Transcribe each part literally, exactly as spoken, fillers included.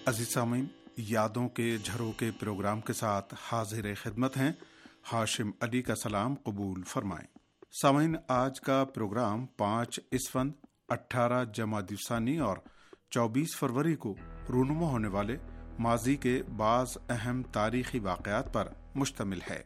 عزیز سامعین، یادوں کے جھروکے پروگرام کے ساتھ حاضر خدمت ہیں ہاشم علی کا سلام قبول فرمائیں۔ سامعین، آج کا پروگرام پانچ اسفند اٹھارہ جمادی الثانی اور چوبیس فروری کو رونما ہونے والے ماضی کے بعض اہم تاریخی واقعات پر مشتمل ہے۔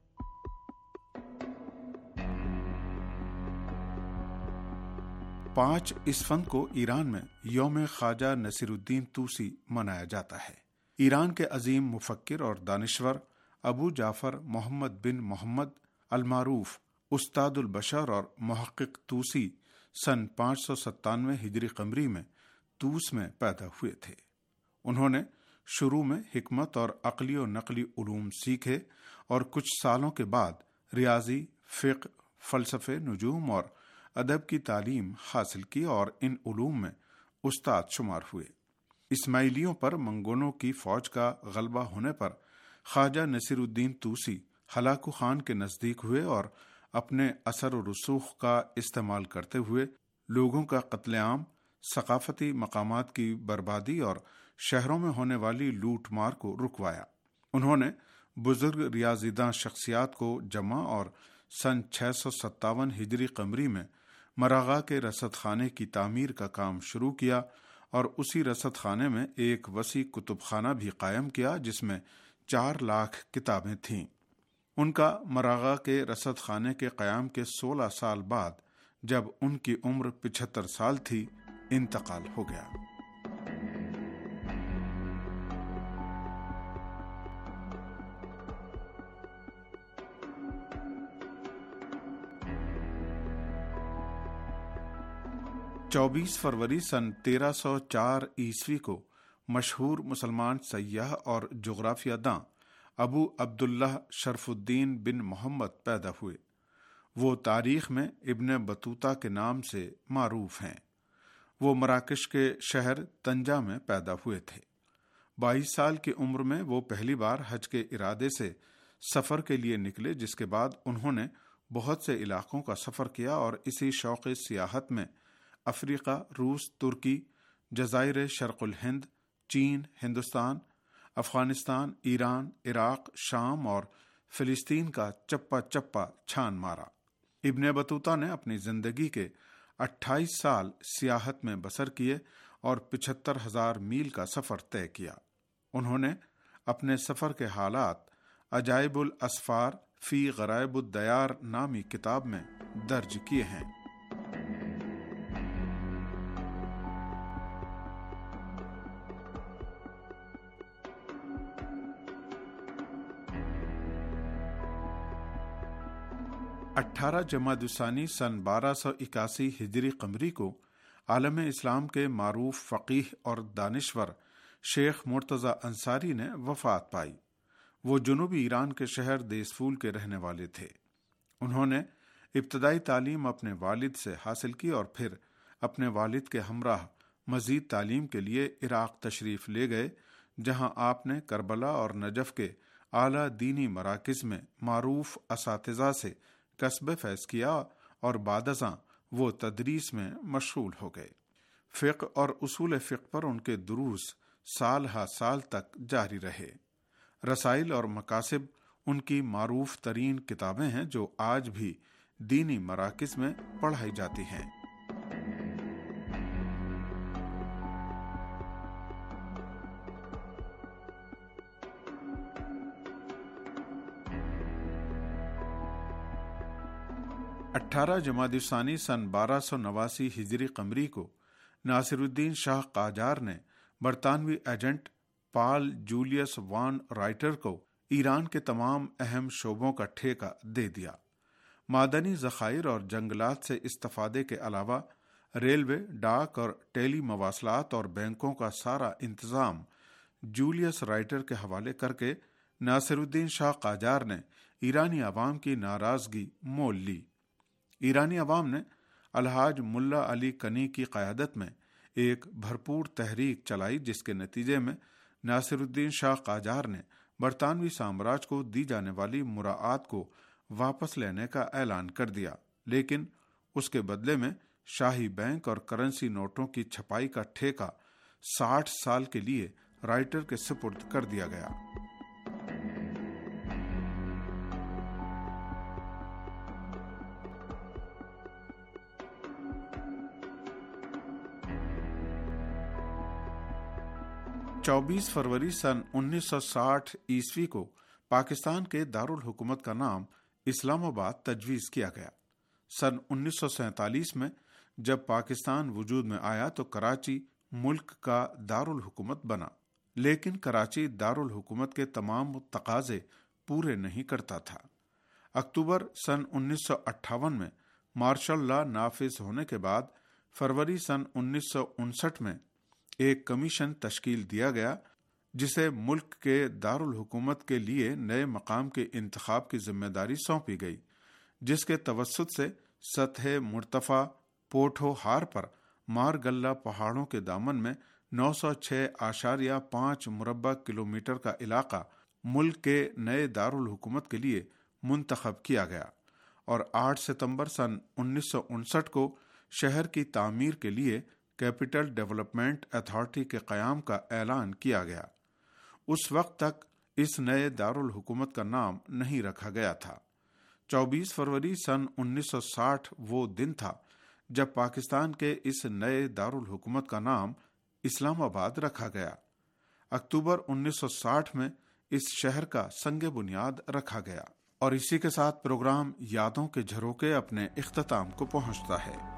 پانچ اسفند کو ایران میں یوم خواجہ نصیر الدین طوسی منایا جاتا ہے۔ ایران کے عظیم مفکر اور دانشور ابو جعفر محمد بن محمد المعروف استاد البشر اور محقق طوسی سن پانچ سو ستانوے ہجری قمری میں طوس میں پیدا ہوئے تھے۔ انہوں نے شروع میں حکمت اور عقلی و نقلی علوم سیکھے اور کچھ سالوں کے بعد ریاضی، فقہ، فلسفے، نجوم اور ادب کی تعلیم حاصل کی اور ان علوم میں استاد شمار ہوئے۔ اسماعیلیوں پر منگولوں کی فوج کا غلبہ ہونے پر خواجہ نصیر الدین طوسی ہلاکو خان کے نزدیک ہوئے اور اپنے اثر و رسوخ کا استعمال کرتے ہوئے لوگوں کا قتل عام، ثقافتی مقامات کی بربادی اور شہروں میں ہونے والی لوٹ مار کو رکوایا۔ انہوں نے بزرگ ریاضی داں شخصیات کو جمع اور سن چھ سو ستاون ہجری قمری میں مراغہ کے رصد خانے کی تعمیر کا کام شروع کیا اور اسی رصد خانے میں ایک وسیع کتب خانہ بھی قائم کیا جس میں چار لاکھ کتابیں تھیں۔ ان کا مراغہ کے رصد خانے کے قیام کے سولہ سال بعد جب ان کی عمر پچہتر سال تھی انتقال ہو گیا۔ چوبیس فروری سن تیرہ سو چار عیسوی کو مشہور مسلمان سیاح اور جغرافیہ داں ابو عبداللہ شرف الدین بن محمد پیدا ہوئے۔ وہ تاریخ میں ابن بطوطہ کے نام سے معروف ہیں۔ وہ مراکش کے شہر طنجہ میں پیدا ہوئے تھے۔ بائیس سال کی عمر میں وہ پہلی بار حج کے ارادے سے سفر کے لیے نکلے، جس کے بعد انہوں نے بہت سے علاقوں کا سفر کیا اور اسی شوق سیاحت میں افریقہ، روس، ترکی، جزائر شرق الہند، چین، ہندوستان، افغانستان، ایران، عراق، شام اور فلسطین کا چپا چپا چھان مارا۔ ابن بطوطہ نے اپنی زندگی کے اٹھائیس سال سیاحت میں بسر کیے اور پچہتر ہزار میل کا سفر طے کیا۔ انہوں نے اپنے سفر کے حالات عجائب الاسفار فی غرائب الدیار نامی کتاب میں درج کیے ہیں۔ اٹھارہ جمادی الثانی سن بارہ سو اکاسی ہجری قمری کو عالم اسلام کے معروف فقیہ اور دانشور شیخ مرتضی انصاری نے وفات پائی۔ وہ جنوبی ایران کے شہر دیسفول کے رہنے والے تھے۔ انہوں نے ابتدائی تعلیم اپنے والد سے حاصل کی اور پھر اپنے والد کے ہمراہ مزید تعلیم کے لیے عراق تشریف لے گئے، جہاں آپ نے کربلا اور نجف کے اعلیٰ دینی مراکز میں معروف اساتذہ سے کسب فیض کیا اور بعد ازاں وہ تدریس میں مشغول ہو گئے۔ فقہ اور اصول فقہ پر ان کے دروس سال ہا سال تک جاری رہے۔ رسائل اور مکاسب ان کی معروف ترین کتابیں ہیں جو آج بھی دینی مراکز میں پڑھائی جاتی ہیں۔ اٹھارہ جمادی الثانی سن بارہ سو نواسی ہجری قمری کو ناصر الدین شاہ قاجار نے برطانوی agent Paul Julius von Reuter کو ایران کے تمام اہم شعبوں کا ٹھیکہ دے دیا۔ معدنی ذخائر اور جنگلات سے استفادے کے علاوہ ریلوے، ڈاک اور ٹیلی مواصلات اور بینکوں کا سارا انتظام جولیس رائٹر کے حوالے کر کے ناصر الدین شاہ قاجار نے ایرانی عوام کی ناراضگی مول لی۔ ایرانی عوام نے الحاج ملا علی کنی کی قیادت میں ایک بھرپور تحریک چلائی، جس کے نتیجے میں ناصر الدین شاہ قاجار نے برطانوی سامراج کو دی جانے والی مراعات کو واپس لینے کا اعلان کر دیا، لیکن اس کے بدلے میں شاہی بینک اور کرنسی نوٹوں کی چھپائی کا ٹھیکہ ساٹھ سال کے لیے رائٹر کے سپرد کر دیا گیا۔ چوبیس فروری سن انیس سو ساٹھ عیسوی کو پاکستان کے دارالحکومت کا نام اسلام آباد تجویز کیا گیا۔ سن انیس سو سینتالیس میں جب پاکستان وجود میں آیا تو کراچی ملک کا دارالحکومت بنا، لیکن کراچی دارالحکومت کے تمام تقاضے پورے نہیں کرتا تھا۔ اکتوبر سن انیس سو اٹھاون میں مارشل لا نافذ ہونے کے بعد فروری سن انیس سو انسٹھ میں ایک کمیشن تشکیل دیا گیا جسے ملک کے دارالحکومت کے لیے نئے مقام کے انتخاب کی ذمہ داری سونپی گئی، جس کے توسط سے سطح مرتفع پوٹھو ہار پر مار گلہ پہاڑوں کے دامن میں نو سو چھ اشاریہ پانچ مربع کلومیٹر کا علاقہ ملک کے نئے دارالحکومت کے لیے منتخب کیا گیا، اور آٹھ ستمبر سن انیس سو انسٹھ کو شہر کی تعمیر کے لیے کیپٹل ڈیولپمنٹ اتھارٹی کے قیام کا اعلان کیا گیا۔ اس وقت تک اس نئے دارالحکومت کا نام نہیں رکھا گیا تھا۔ چوبیس فروری سن انیس سو ساٹھ وہ دن تھا جب پاکستان کے اس نئے دارالحکومت کا نام اسلام آباد رکھا گیا۔ اکتوبر انیس سو ساٹھ میں اس شہر کا سنگ بنیاد رکھا گیا، اور اسی کے ساتھ پروگرام یادوں کے جھروکے اپنے اختتام کو پہنچتا ہے۔